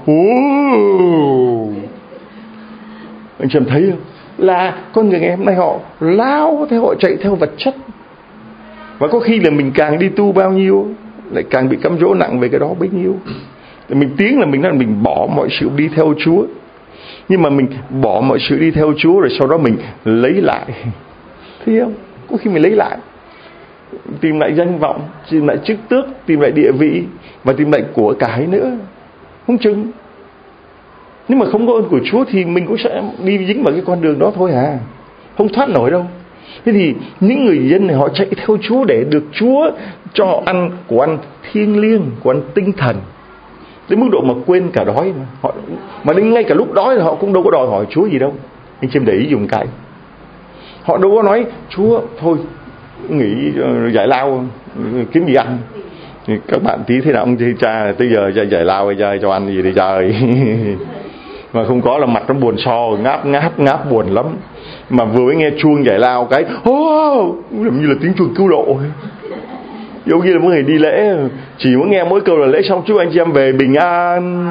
Anh chị em thấy không? Là con người ngày hôm nay họ lao theo, họ chạy theo vật chất. Và có khi là mình càng đi tu bao nhiêu lại càng bị cám dỗ nặng về cái đó bấy nhiêu. Mình tiếng là mình bỏ mọi sự đi theo Chúa. Nhưng mà mình bỏ mọi sự đi theo Chúa rồi sau đó mình lấy lại. Thấy không? Có khi mình lấy lại, tìm lại danh vọng, tìm lại chức tước, tìm lại địa vị, và tìm lại của cải nữa. Không chừng. Nhưng mà không có ơn của Chúa thì mình cũng sẽ đi dính vào cái con đường đó thôi à. Không thoát nổi đâu. Thế thì những người dân này họ chạy theo Chúa để được Chúa cho ăn của ăn thiêng liêng, của ăn tinh thần, đến mức độ mà quên cả đói. Mà đến ngay cả lúc đói thì họ cũng đâu có đòi hỏi Chúa gì đâu. Anh chị em để ý dùng cái, họ đâu có nói Chúa thôi nghỉ giải lao kiếm gì ăn. Thì các bạn tí thế nào ông cha tới giờ giải lao cho ăn gì đi trời. Mà không có là mặt nó buồn so, ngáp buồn lắm. Mà vừa mới nghe chuông giải lao cái làm như là tiếng chuông cứu độ. Giống như là mỗi ngày đi lễ chỉ muốn nghe mỗi câu là lễ xong chúc anh chị em về bình an.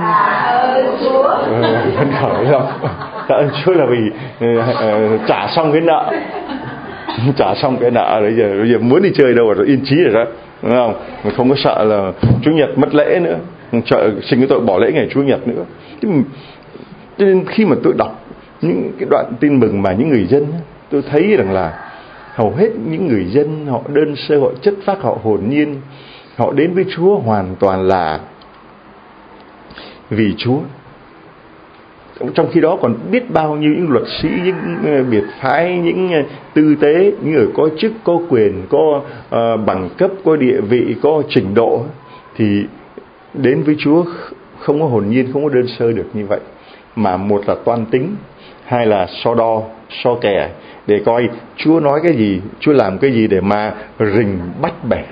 Phấn khởi lắm. Tạ ơn Chúa là vì trả xong cái nợ. Trả xong cái nợ bây giờ muốn đi chơi đâu rồi yên chí rồi đó, đúng không? Mình không có sợ là Chủ nhật mất lễ nữa, không sợ sinh cái tội bỏ lễ ngày Chủ nhật nữa. Cho nên khi mà tôi đọc những cái đoạn tin mừng mà những người dân, tôi thấy rằng là hầu hết những người dân họ đơn sơ, họ chất phác, họ hồn nhiên, họ đến với Chúa hoàn toàn là vì Chúa. Trong khi đó còn biết bao nhiêu những luật sĩ, những biệt phái, những tư tế, những người có chức, có quyền, có bằng cấp, có địa vị, có trình độ, thì đến với Chúa không có hồn nhiên, không có đơn sơ được như vậy. Mà một là toan tính, hai là so đo, so kè, để coi Chúa nói cái gì, Chúa làm cái gì để mà rình bắt bẻ.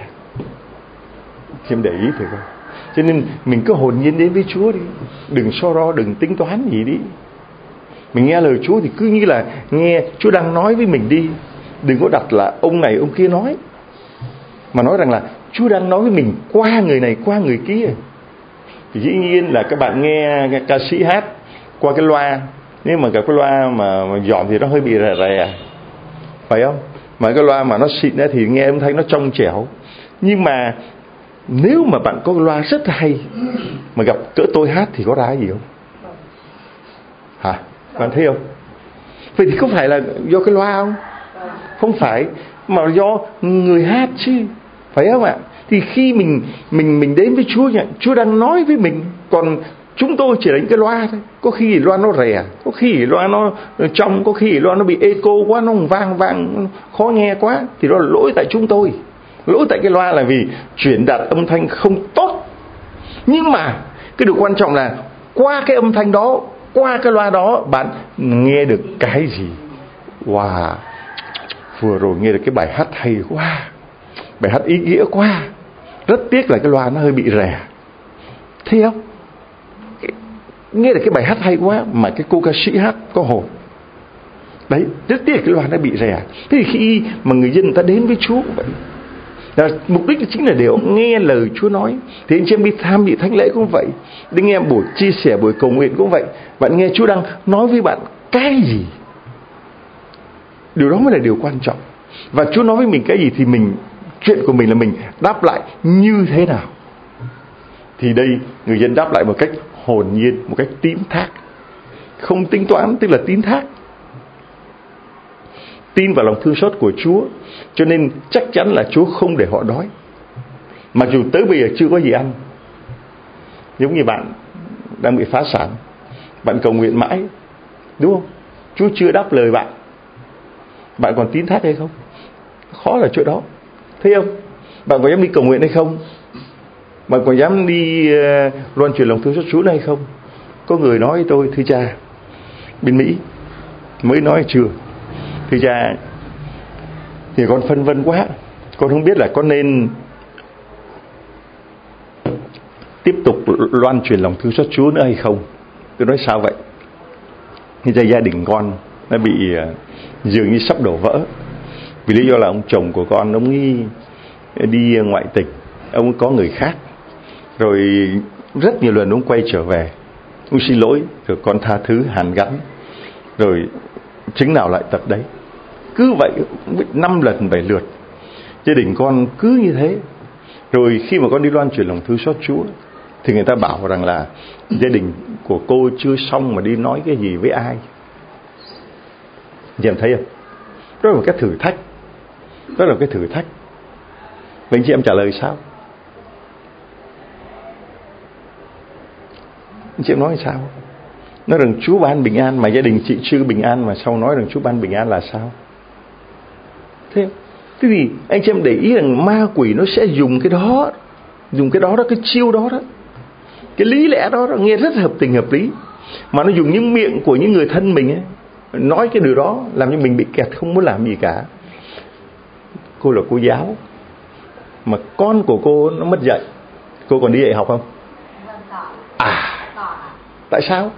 Em để ý thử coi. Cho nên mình cứ hồn nhiên đến với Chúa đi, đừng so đo, đừng tính toán gì đi. Mình nghe lời Chúa thì cứ như là nghe Chúa đang nói với mình đi. Đừng có đặt là ông này ông kia nói, mà nói rằng là Chúa đang nói với mình qua người này, qua người kia. Thì dĩ nhiên là các bạn nghe ca sĩ hát qua cái loa, nhưng mà cái loa mà dọn thì nó hơi bị rè rè, phải không? Mà cái loa mà nó xịn ấy thì nghe âm thanh nó trong trẻo. Nhưng mà nếu mà bạn có cái loa rất hay mà gặp cỡ tôi hát thì có ra gì không? Hả? Bạn thấy không? Vậy thì không phải là do cái loa không? Không phải, mà do người hát chứ, phải không ạ? Thì khi mình đến với Chúa nhỉ, Chúa đang nói với mình, còn chúng tôi chỉ đánh cái loa thôi. Có khi loa nó rè, có khi loa nó trong, có khi loa nó bị echo quá, nó vang khó nghe quá, thì đó là lỗi tại chúng tôi. Lỗi tại cái loa là vì truyền đạt âm thanh không tốt. Nhưng mà cái điều quan trọng là qua cái âm thanh đó, qua cái loa đó, bạn nghe được cái gì? Wow, vừa rồi nghe được cái bài hát hay quá, bài hát ý nghĩa quá. Rất tiếc là cái loa nó hơi bị rè. Thấy không? Nghe được cái bài hát hay quá mà cái cô ca sĩ hát có hồn. Đấy, rất tiếc cái loa nó bị rè. Thế thì khi mà người dân người ta đến với Chúa cũng vậy. Mục đích chính là để nghe lời Chúa nói. Thì anh chị em đi tham dự thánh lễ cũng vậy, đi nghe buổi chia sẻ, buổi cầu nguyện cũng vậy. Bạn nghe Chúa đang nói với bạn cái gì, điều đó mới là điều quan trọng. Và Chúa nói với mình cái gì thì chuyện của mình là mình đáp lại như thế nào. Thì đây người dân đáp lại một cách hồn nhiên, một cách tín thác, không tính toán, tức là tín thác, tin vào lòng thương xót của Chúa. Cho nên chắc chắn là Chúa không để họ đói, mặc dù tới bây giờ chưa có gì ăn. Giống như bạn đang bị phá sản, bạn cầu nguyện mãi, đúng không? Chúa chưa đáp lời bạn, bạn còn tín thác hay không? Khó là chỗ đó, thấy không? Bạn có dám đi cầu nguyện hay không? Bạn có dám đi loan truyền lòng thương xót Chúa hay không? Có người nói với tôi, thưa cha, bên Mỹ mới nói chưa, thưa cha, thì con phân vân quá, con không biết là có nên tiếp tục loan truyền lòng thương xót Chúa nữa hay không. Tôi nói sao vậy? Thì gia đình con nó bị dường như sắp đổ vỡ, vì lý do là ông chồng của con ông ấy đi ngoại tịch, ông ấy có người khác, rồi rất nhiều lần ông quay trở về, ông xin lỗi, rồi con tha thứ hàn gắn, rồi chứng nào lại tật đấy. Cứ vậy 5 lần 7 lượt, gia đình con cứ như thế. Rồi khi mà con đi loan truyền lòng thương xót Chúa thì người ta bảo rằng là gia đình của cô chưa xong mà đi nói cái gì với ai. Chị em thấy không? Đó là một cái thử thách. Đó là một cái thử thách. Vậy chị em trả lời sao? Chị em nói sao? Nói rằng Chúa ban bình an mà gia đình chị chưa bình an, mà sau nói rằng Chúa ban bình an là sao? Thế không? Thế thì anh chị em để ý rằng ma quỷ nó sẽ dùng cái đó, cái chiêu đó, cái lý lẽ đó, nghe rất hợp tình hợp lý, mà nó dùng những miệng của những người thân mình ấy, nói cái điều đó làm cho mình bị kẹt không muốn làm gì cả. Cô là cô giáo, mà con của cô nó mất dạy, cô còn đi dạy học không? Tại sao?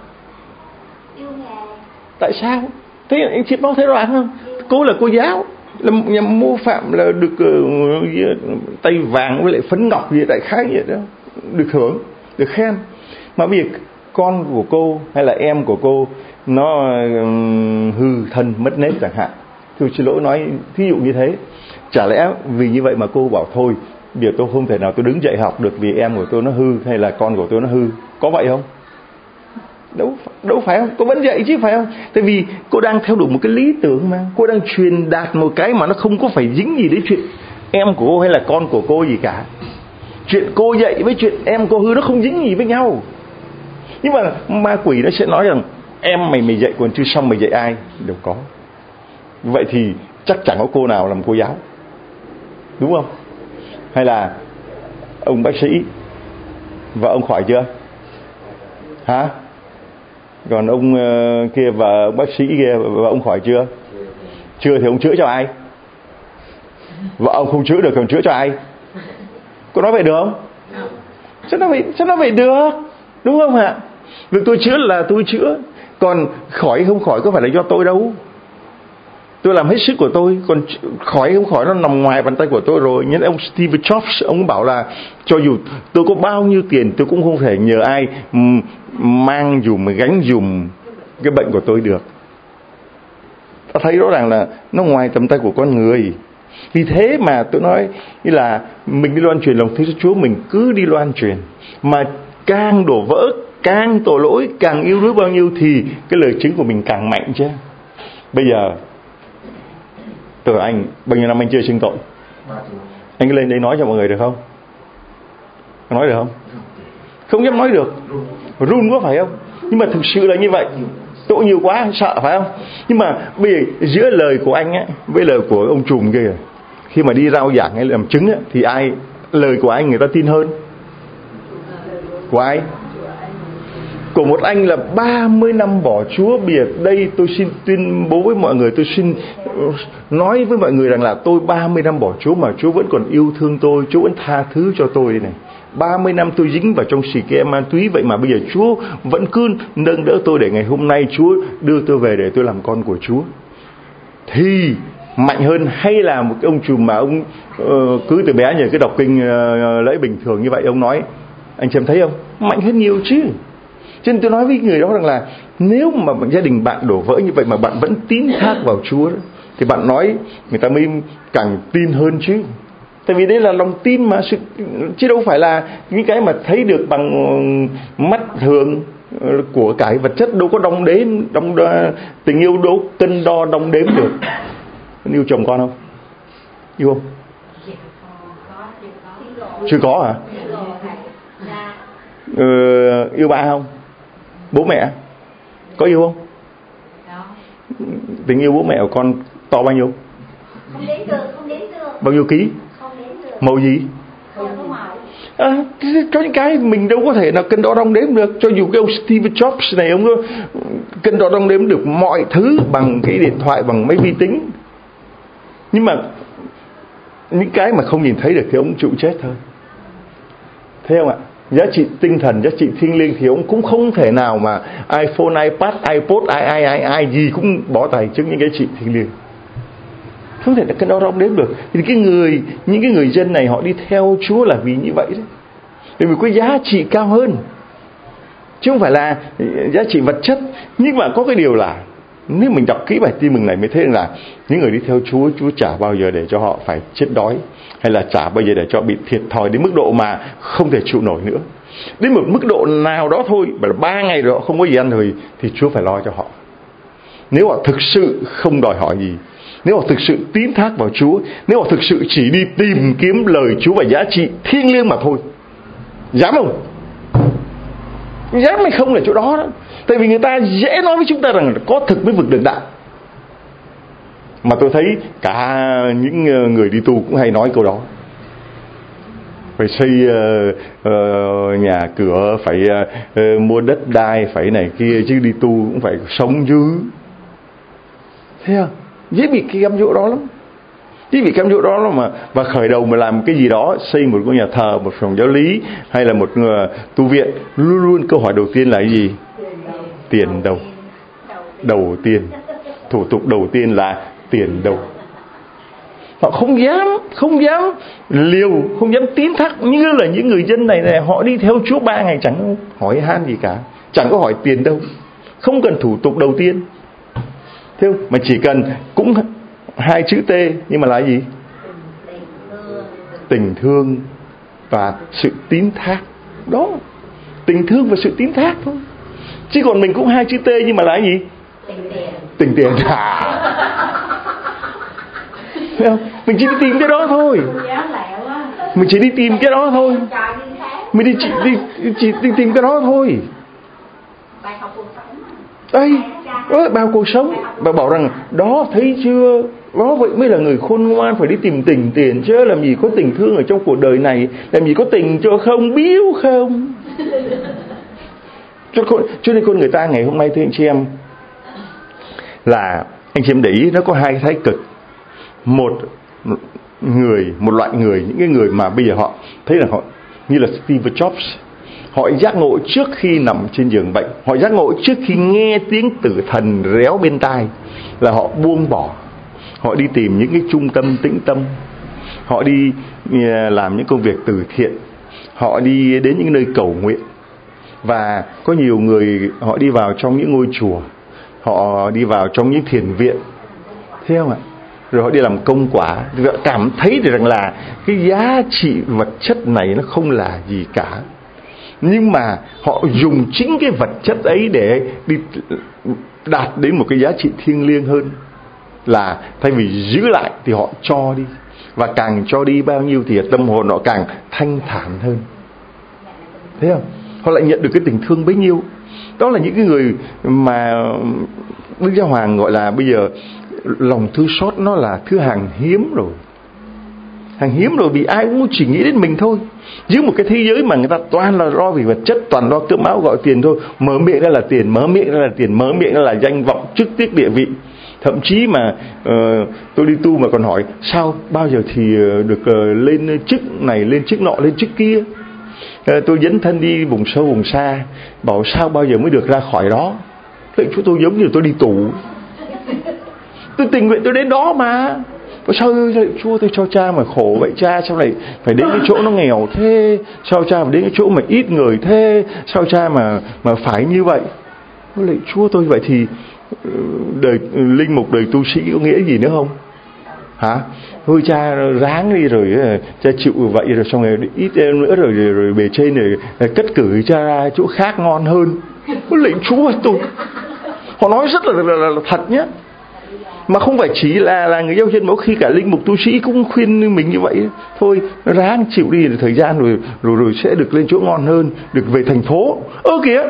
Tại sao? Thế anh chị nói thế rõ không? Cô là cô giáo, là nhằm mô phạm là được tay vàng với lại phấn ngọc gì đại khái vậy đó, được hưởng, được khen. Mà bây giờ con của cô hay là em của cô nó hư thân mất nết chẳng hạn, tôi xin lỗi nói thí dụ như thế, chả lẽ vì như vậy mà cô bảo thôi bây giờ tôi không thể nào tôi đứng dậy học được vì em của tôi nó hư hay là con của tôi nó hư? Có vậy không? Đâu phải không? Cô vẫn dạy chứ, phải không? Tại vì cô đang theo đuổi một cái lý tưởng mà, cô đang truyền đạt một cái mà nó không có phải dính gì đến chuyện em của cô hay là con của cô gì cả. Chuyện cô dạy với chuyện em cô hư nó không dính gì với nhau. Nhưng mà ma quỷ nó sẽ nói rằng em mày dạy còn chưa xong mày dạy ai? Đâu có. Vậy thì chắc chẳng có cô nào làm cô giáo, đúng không? Hay là ông bác sĩ vợ ông khỏi chưa? Hả? Còn ông kia và bác sĩ kia vợ ông khỏi chưa? Chưa thì ông chữa cho ai? Vợ ông không chữa được thì ông chữa cho ai? Có nói vậy được không? Sao nó vậy được? Đúng không ạ? Việc tôi chữa là tôi chữa, còn khỏi không khỏi có phải là do tôi đâu. Tôi làm hết sức của tôi, còn khỏi không khỏi nó nằm ngoài bàn tay của tôi rồi. Như ông Steve Jobs, ông bảo là cho dù tôi có bao nhiêu tiền tôi cũng không thể nhờ ai mang dùm, gánh dùm cái bệnh của tôi được. Ta thấy rõ ràng là nó ngoài tầm tay của con người. Vì thế mà tôi nói như là mình đi loan truyền lòng thương Chúa, mình cứ đi loan truyền, mà càng đổ vỡ, càng tội lỗi, càng yếu đuối bao nhiêu thì cái lời chứng của mình càng mạnh chứ. Bây giờ từ anh bao nhiêu năm anh chưa xưng tội, anh cứ lên đây nói cho mọi người được không? Nói được không? Không dám nói được, run quá phải không? Nhưng mà thực sự là như vậy. Tội nhiều quá sợ phải không? Nhưng mà bây giờ giữa lời của anh ấy với lời của ông trùm kia, khi mà đi rao giảng hay làm chứng ấy, thì ai lời của anh người ta tin hơn? Của ai? Của một anh là 30 năm bỏ Chúa. Bây giờ đây tôi xin tuyên bố với mọi người, tôi xin nói với mọi người rằng là tôi 30 năm bỏ Chúa mà Chúa vẫn còn yêu thương tôi, Chúa vẫn tha thứ cho tôi đây này. 30 năm tôi dính vào trong xì ke ma túy, vậy mà bây giờ Chúa vẫn cứ nâng đỡ tôi để ngày hôm nay Chúa đưa tôi về để tôi làm con của Chúa. Thì mạnh hơn hay là một cái ông trùm mà ông cứ từ bé nhờ cái đọc kinh lễ bình thường như vậy, ông nói, anh xem thấy không? Mạnh hơn nhiều chứ. Cho nên tôi nói với người đó rằng là nếu mà gia đình bạn đổ vỡ như vậy mà bạn vẫn tín thác vào Chúa đó, thì bạn nói người ta mới càng tin hơn chứ. Tại vì đây là lòng tin mà, chứ đâu phải là những cái mà thấy được bằng mắt thường của cải vật chất, đâu có đong đếm, tình yêu đâu cân đo đong đếm được. Yêu chồng con không? Yêu không? Chưa có hả? Yêu ba không? Bố mẹ có yêu không? Tình yêu bố mẹ của con to bao nhiêu? Không đếm được. Bao nhiêu ký? Không đếm được. Màu gì? Không có màu. Có những cái mình đâu có thể nào cân đo đong đếm được. Cho dù cái ông Steve Jobs này, ông có cân đo đong đếm được mọi thứ bằng cái điện thoại, bằng máy vi tính. Nhưng mà những cái mà không nhìn thấy được thì ông chịu chết thôi. Thấy không ạ? Giá trị tinh thần, giá trị thiêng liêng thì ông cũng không thể nào mà iPhone, iPad, iPod, ai gì cũng bỏ tài trước những cái giá trị thiêng liêng. Không thể là cân đo đong đếm được. Thì những cái người dân này họ đi theo Chúa là vì như vậy đấy. Vì có giá trị cao hơn, chứ không phải là giá trị vật chất. Nhưng mà có cái điều là nếu mình đọc kỹ bài tin mừng này mới thấy là những người đi theo Chúa, Chúa chả bao giờ để cho họ phải chết đói, hay là chả bao giờ để cho bị thiệt thòi đến mức độ mà không thể chịu nổi nữa. Đến một mức độ nào đó thôi, bởi là 3 ngày rồi họ không có gì ăn rồi, thì Chúa phải lo cho họ. Nếu họ thực sự không đòi hỏi gì, nếu họ thực sự tín thác vào Chúa, nếu họ thực sự chỉ đi tìm kiếm lời Chúa và giá trị thiêng liêng mà thôi. Dám không? Dám hay không là chỗ đó đó. Tại vì người ta dễ nói với chúng ta rằng có thực mới vực được đạo. Mà tôi thấy cả những người đi tu cũng hay nói câu đó. Phải xây nhà cửa, phải mua đất đai, phải này kia, chứ đi tu cũng phải sống dữ. Thấy không? Dễ bị cái cám dỗ đó lắm. Dễ bị cám dỗ đó mà và khởi đầu mà làm cái gì đó, xây một ngôi nhà thờ, một phòng giáo lý hay là một tu viện, luôn luôn câu hỏi đầu tiên là cái gì? Tiền đâu? Đầu tiên. Thủ tục đầu tiên là tiền đâu? Họ không dám liều, không dám tín thác như là những người dân này. Họ đi theo Chúa 3 ngày chẳng hỏi han gì cả, chẳng có hỏi tiền đâu, không cần thủ tục đầu tiên. Thế không? Mà chỉ cần cũng 2 chữ T, nhưng mà là gì? Tình thương và sự tín thác. Đó, tình thương và sự tín thác thôi. Chứ còn mình cũng 2 chữ T nhưng mà là gì? Tình tiền. Thấy không? Mình chỉ đi tìm cái đó thôi. Mình chỉ đi tìm cái đó thôi. Mình chỉ đi tìm cái đó thôi. Đây, đó là bao cuộc sống. Bà bảo rằng đó, thấy chưa, đó vậy mới là người khôn ngoan, phải đi tìm tình tiền chứ, làm gì có tình thương ở trong cuộc đời này, làm gì có tình cho không biếu không. Cho nên con người ta ngày hôm nay thưa anh chị em, là anh chị em để ý nó có hai thái cực. Một loại người, những cái người mà bây giờ họ thấy là họ như là Steve Jobs, họ giác ngộ trước khi nằm trên giường bệnh, họ giác ngộ trước khi nghe tiếng tử thần réo bên tai, là họ buông bỏ, họ đi tìm những cái trung tâm tĩnh tâm, họ đi làm những công việc từ thiện, họ đi đến những nơi cầu nguyện. Và có nhiều người họ đi vào trong những ngôi chùa, họ đi vào trong những thiền viện, thấy không ạ? Rồi họ đi làm công quả, họ cảm thấy được rằng là cái giá trị vật chất này nó không là gì cả. Nhưng mà họ dùng chính cái vật chất ấy để đi đạt đến một cái giá trị thiêng liêng hơn, là thay vì giữ lại thì họ cho đi. Và càng cho đi bao nhiêu thì tâm hồn họ càng thanh thản hơn, thấy không? Họ lại nhận được cái tình thương bấy nhiêu. Đó là những cái người mà Đức Giáo Hoàng gọi là bây giờ lòng thương xót nó là thứ hàng hiếm rồi. Hàng hiếm rồi, vì ai cũng chỉ nghĩ đến mình thôi. Giữa một cái thế giới mà người ta toàn là lo vì vật chất, toàn lo cơm áo gọi tiền thôi. Mở miệng ra là tiền, mở miệng ra là tiền, mở miệng ra là danh vọng, chức tước, địa vị. Thậm chí mà tôi đi tu mà còn hỏi sao bao giờ thì được lên chức này, lên chức nọ, lên chức kia. Tôi dấn thân đi vùng sâu vùng xa, bảo sao bao giờ mới được ra khỏi đó. Vậy chú tôi giống như tôi đi tù. Tôi tình nguyện tôi đến đó mà. Sao Chúa tôi cho cha mà khổ vậy, cha sao lại phải đến cái chỗ nó nghèo thế, sao cha phải đến cái chỗ mà ít người thế, sao cha mà phải như vậy. Lại Chúa tôi, vậy thì đời linh mục, đời tu sĩ có nghĩa gì nữa không hả? Thôi cha ráng đi, rồi cha chịu vậy, rồi xong rồi ít nữa rồi bề trên rồi cất cử cha ra chỗ khác ngon hơn. Lại Chúa tôi, họ nói rất là thật nhé. Mà không phải chỉ là người giáo dân, mỗi khi cả linh mục tu sĩ cũng khuyên mình như vậy. Thôi ráng chịu đi, thời gian rồi sẽ được lên chỗ ngon hơn, được về thành phố. Kìa,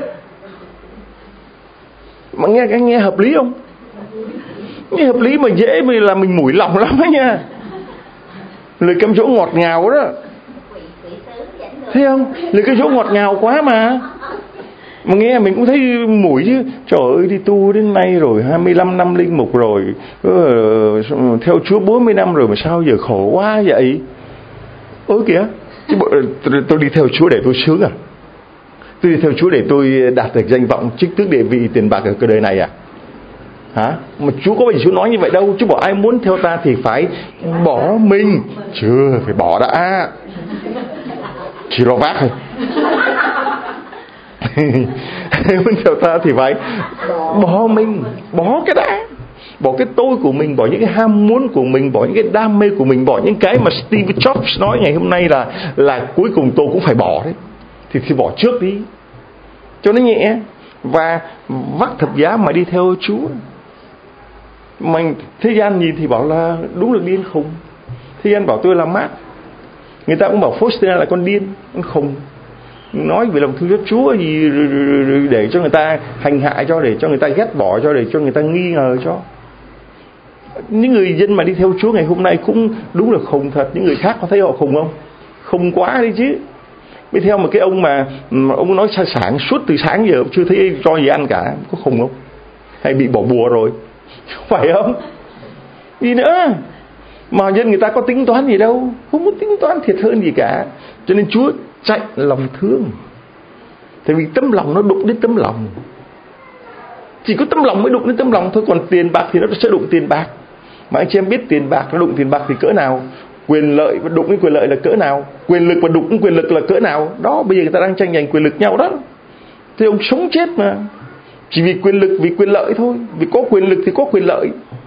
mà nghe hợp lý không? Nghe hợp lý mà dễ mà là mình mủi lòng lắm đó nha. Lời cam dỗ ngọt ngào đó, thấy không? Lời cam dỗ ngọt ngào quá mà nghe mình cũng thấy mủi chứ. Trời ơi, đi tu đến nay rồi 25 năm linh mục rồi, theo Chúa 40 năm rồi mà sao giờ khổ quá vậy. Kìa, tôi đi theo Chúa để tôi sướng à? Tôi đi theo Chúa để tôi đạt được danh vọng, chức tước, địa vị, tiền bạc ở cuộc đời này à? Hả? Mà Chúa có bao giờ Chúa nói như vậy đâu. Chúa bảo ai muốn theo ta thì phải bỏ mình. Chưa, phải bỏ đã, chỉ lo vác thôi. Muốn theo ta thì phải bỏ mình, bỏ cái đã, bỏ cái tôi của mình, bỏ những cái ham muốn của mình, bỏ những cái đam mê của mình, bỏ những cái mà Steve Jobs nói ngày hôm nay là cuối cùng tôi cũng phải bỏ đấy. Thì bỏ trước đi cho nó nhẹ, và vác thập giá mà đi theo Chúa. Mình thế gian nhìn thì bảo là đúng là điên khùng. Thế gian bảo tôi là mát, người ta cũng bảo Faustina là con điên, con khùng, nói về lòng thương xót Chúa gì rồi để cho người ta hành hạ cho, để cho người ta ghét bỏ cho, để cho người ta nghi ngờ cho. Những người dân mà đi theo Chúa ngày hôm nay cũng đúng là khùng thật. Những người khác có thấy họ khùng không? Khùng quá đi chứ. Mới theo một cái ông mà ông nói sáng suốt từ sáng giờ chưa thấy cho gì ăn cả, có khùng không? Hay bị bỏ bùa rồi, phải không? Gì nữa mà dân người ta có tính toán gì đâu, không có tính toán thiệt hơn gì cả. Cho nên Chúa chạy lòng thương, tại vì tấm lòng nó đụng đến tấm lòng. Chỉ có tấm lòng mới đụng đến tấm lòng thôi. Còn tiền bạc thì nó sẽ đụng tiền bạc. Mà anh chị em biết tiền bạc nó đụng tiền bạc thì cỡ nào, quyền lợi và đụng đến quyền lợi là cỡ nào, quyền lực và đụng đến quyền lực là cỡ nào. Đó, bây giờ người ta đang tranh giành quyền lực nhau đó. Thì ông sống chết mà, chỉ vì quyền lực, vì quyền lợi thôi. Vì có quyền lực thì có quyền lợi,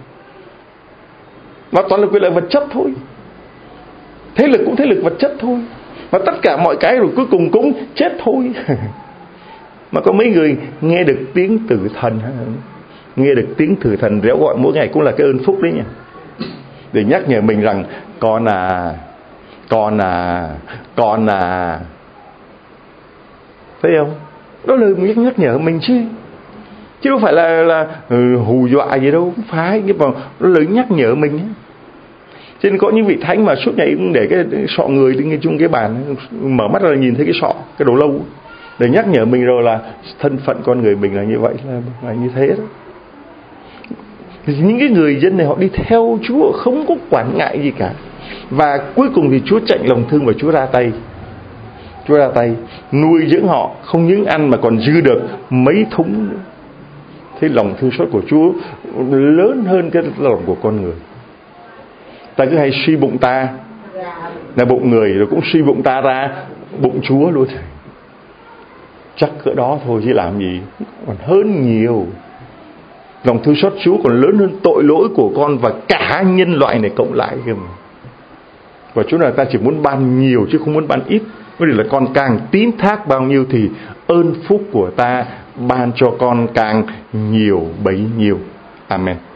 mà toàn là quyền lợi vật chất thôi. Thế lực cũng thế lực vật chất thôi, mà tất cả mọi cái rồi cuối cùng cũng chết thôi. Mà có mấy người nghe được tiếng tử thần, nghe được tiếng tử thần réo gọi mỗi ngày cũng là cái ơn phúc đấy nha, để nhắc nhở mình rằng con à, con à, con à. Thấy không? Đó là lời nhắc nhở mình chứ. chứ đâu phải là hù dọa gì đâu, không phải. Nhưng mà nó lời nhắc nhở mình ấy. Cho nên có những vị thánh mà suốt ngày cũng để cái sọ người đứng chung cái bàn, mở mắt ra là nhìn thấy cái sọ, cái đầu lâu, để nhắc nhở mình rồi là thân phận con người mình là như vậy, là như thế đó. Thì những cái người dân này họ đi theo Chúa không có quản ngại gì cả. Và cuối cùng thì Chúa chạnh lòng thương và Chúa ra tay. Chúa ra tay nuôi dưỡng họ, không những ăn mà còn dư được mấy thúng nữa. Thế lòng thương xót của Chúa lớn hơn cái lòng của con người. Ta cứ hay suy bụng ta là bụng người, rồi cũng suy bụng ta ra bụng Chúa luôn. Chắc cỡ đó thôi chứ làm gì, còn hơn nhiều. Lòng thương xót Chúa còn lớn hơn tội lỗi của con và cả nhân loại này cộng lại cơ mà. Và Chúa là ta chỉ muốn ban nhiều chứ không muốn ban ít. Vấn đề là con càng tín thác bao nhiêu thì ơn phúc của ta ban cho con càng nhiều bấy nhiêu. Amen.